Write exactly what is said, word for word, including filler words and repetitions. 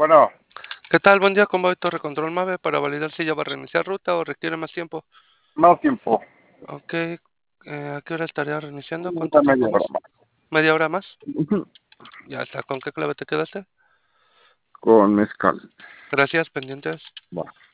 Bueno, ¿Qué tal? Buen día, ¿cómo va Torre Control Mave para validar si ya va a reiniciar ruta o requiere más tiempo? más tiempo, Ok, eh, ¿a qué hora estaría reiniciando? ¿Cuánto una tiempo media hora más? más. ¿Media hora más? Ujú. Ya está, ¿con qué clave te quedaste? Con mezcal. Gracias, pendientes. Va.